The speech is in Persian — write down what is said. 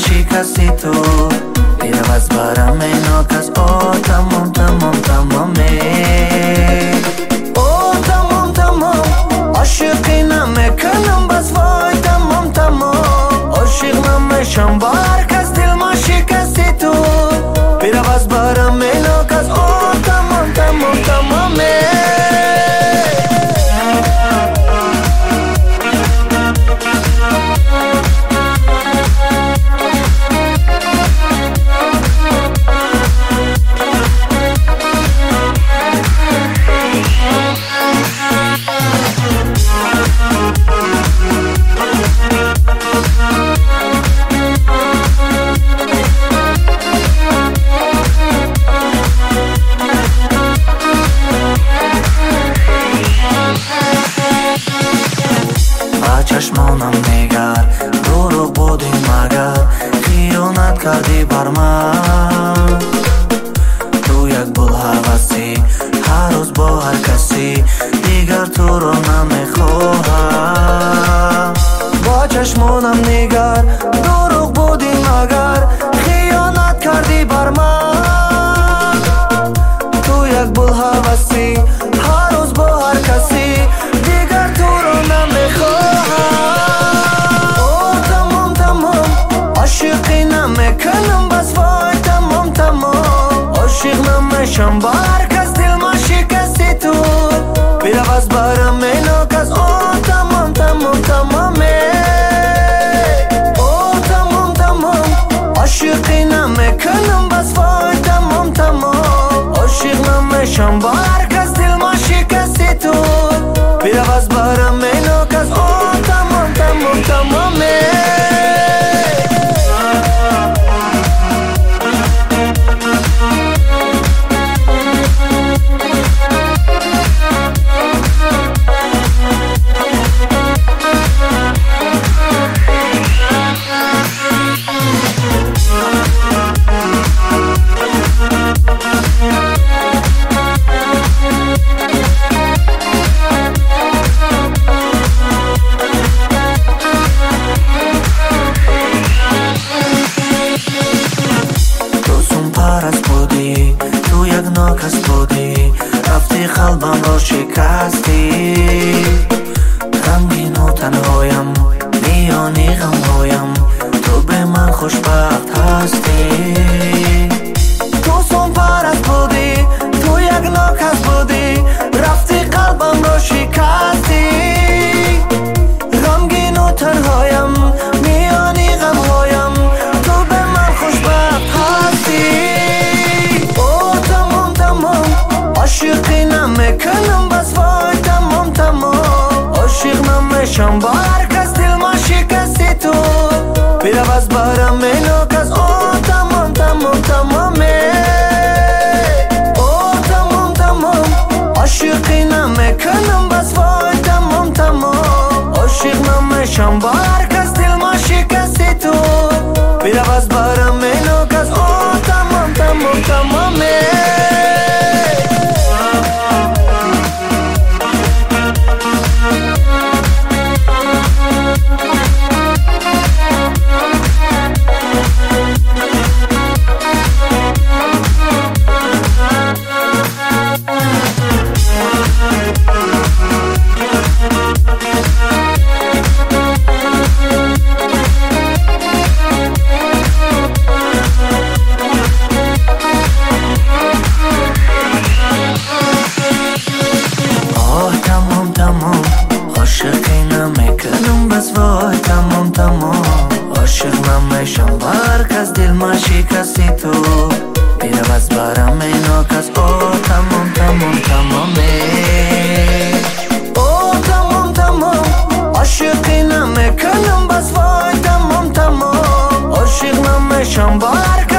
شکستی تو بیرم از برم ایناک از تمام تمام تمامه تمام تمام عاشقی نمیکنم بس وای تمام تمام عاشق نمیشم با هر کس دل ما شکستی تو بیرم از برم ایناک از تمام تمام تمامه چشمانم نگر دروغ بودی مگر خیانت کردی بر من تو یک بول حوثی هر روز با هر کسی دیگر تو رو نمیخواهم با چشمانم نگر دروغ بودی مگر خیانت کردی بر من تو یک بول حوثی هر روز با هر کسی دیگر تو رو نمیخواهم کنم بس وای تمام تمام عاشق نمیشم با هر کس دل ما شکستی تو بیرم از برم ایناک از تمام تمام تمامه تمام تمام عاشقی نمیکنم بس وای تمام تمام عاشق نمیشم با هر کس دل ما شکستی تو بیرم از برم ایناک از تمام تمام تمامه تو یک ناکس بودی رفتی قلبم را شکستی غمگین و تنهایم میانی غمهایم تو به من خوشبخت هستی تو سون پرست بودی تو یک ناکس بودی رفتی قلبم را شکستی غمگین و تنهایم میانی غمهایم تو به من خوشبخت هستی عاشقی نمیکنم بس وای تمام تمام عاشق نمیشم با هر کس دل ما شکستی تو بیرم از برم ایناک از تمام تمام تمامه تمام تمام عاشقی نمیکنم بس وای تمام تمام عاشق نمیشم با هر کس دل ما شکستی تو بیرم از برم ایناک از تمام تمام تمامه عاشقی نمیکنم بس وای تمام تمام عاشق نمیشم با هر کس دل ما شکستی تو بیرم از برم ایناک از تمام تمام تمامه تمام تمام عاشقی نمیکنم بس وای تمام تمام عاشق نمیشم با هر کس